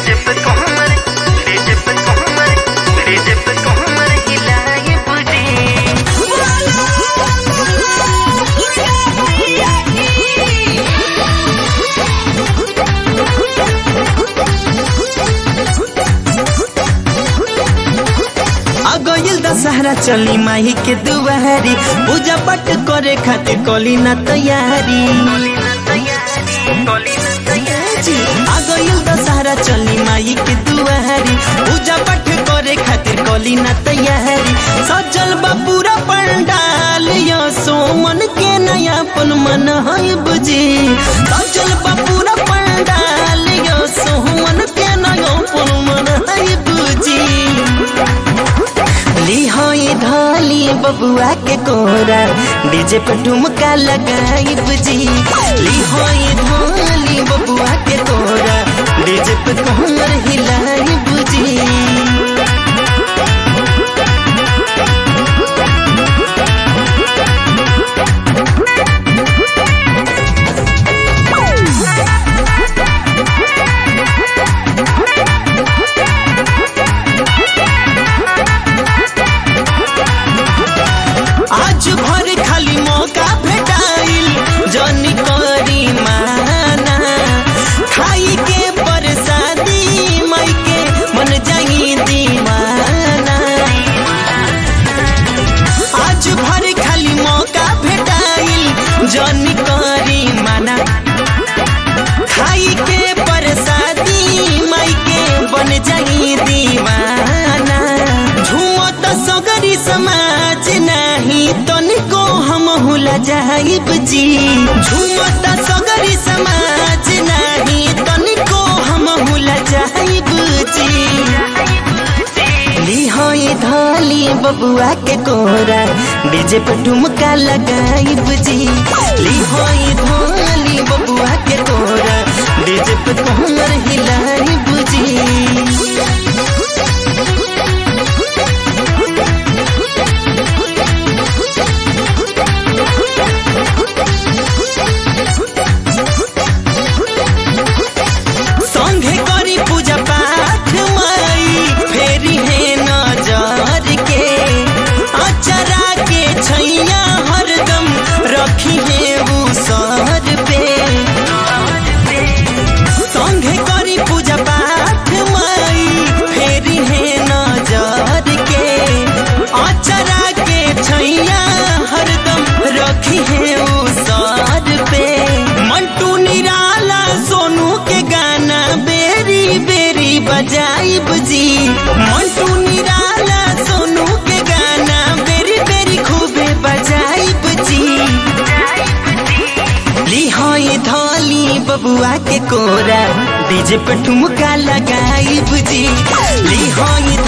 DJ पे कोमर हिलाए बुझी। गइल दशहरा चली माही के दुआरी, पूजा पाठ करे खातिर कली ना तैयारी। आ गइल दशहरा चली माही के दुआरी, पूजा पाठ करे खातिर कली ना तैयारी। सजल बा पूरा पंडाल यो सोमन के नयापन मन है बुझी। सजल बा पूरा पंडाल यो सोमन के नयापन मन है बुझी। धाली बबुआ के कोरा, डीजे पर ठुमका लगाई बुझी। धाली बबुआ के कोरा, डीजे पर कोमर हिलाई बुझी। आज भर खाली मौका भेटाइल, जनी करी माना। खाई के प्रसादी माई के मन जाई दीवाना। आज भर खाली मौका भेटाइल, जनी करी माना। खाई के प्रसादी माई के बन जाई दीवाना। झूमत सगरी समाज नाही तनिको हम हुला जाइब जी। झूमत सगरी समाज नाही तनिको हम हुला जाइब जी। लिहाई धाली बबुआ के कोरा, डीजे पर ठुमका लगाइब जी। लिहाई धाली बबुआ के कोरा, डीजे पर कोमर हिलाइब जी। संघे करी पूजा पाठ माई, फेरी है नजर के। अचरा के छैया हरदम रखी है वो सर पे। संघे करी पूजा पाठ माई, फेरी है नजर के। अचरा के छैया हरदम रखी है वो सर पे। मंटू निराला सोनू के गाना बेरी बेरी बजाइब जी। मंटू निराला सोनू के गाना बेरी बेरी खूबे बजाइब जी। लिहाई धाली बबुआ के कोरा, डीजे पर ठुमका लगाइब जी। लिहाई